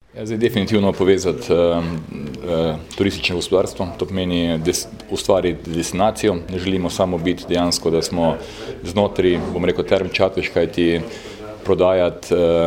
Ja, zdaj definitivno povezati turistično gospodarstvo, to pomeni ustvariti destinacijo. Ne želimo samo biti dejansko, da smo znotraj, Term Čatež, kajti prodajati,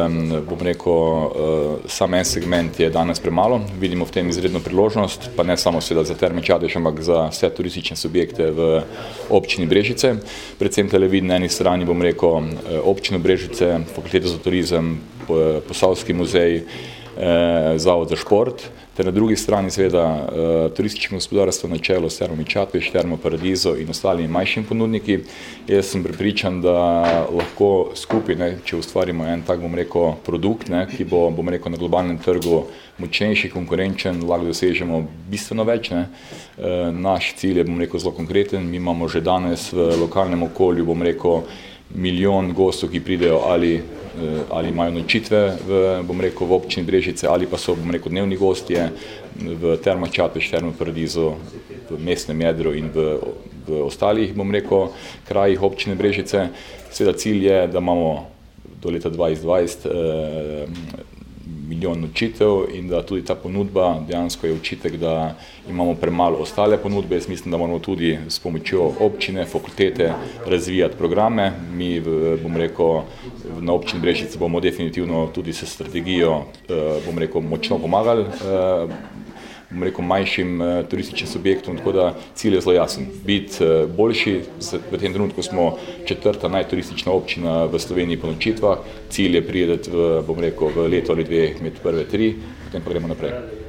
sam en segment je danes premalo. Vidimo v tem izredno priložnost, pa ne samo seveda za Terme Čatež, ampak za vse turistične subjekte v občini Brežice. Predvsem tele vidi na eni strani, občino Brežice, Fakulteto za turizem, Posavski muzej, Zavod za šport, ter na drugi strani seveda turistično gospodarstvo na čelu s Termami Čatež, Termo Paradiso in ostalimi manjšimi ponudniki. Jaz sem prepričan, da lahko skupaj, če ustvarimo en tak, produkt, ki bo, na globalnem trgu močnejši, konkurenčen, lahko dosežemo bistveno več. Naš cilj je, zelo konkreten. Mi imamo že danes v lokalnem okolju, milijon gostov, ki pridejo ali imajo nočitve v občini Brežice, ali pa so, dnevni gostje v Termah Čatež, Termo Paradiso, v mestnem jedru in v ostalih, krajih občine Brežice. Seveda cilj je, da imamo do leta 2020 milijon nočitev in da tudi ta ponudba, dejansko je očitek, da imamo premalo ostale ponudbe. Jaz mislim, da moramo tudi s pomočjo občine, fakultete razvijati programe. Mi, na občini Brežice bomo definitivno tudi s strategijo, močno pomagali, manjšim turističnim subjektom, tako da cilj je zelo jasen. Biti boljši, v tem trenutku smo 4. najturistična občina v Sloveniji po nočitvah, cilj je priti v leto ali dve med prve 3, potem pa gremo naprej.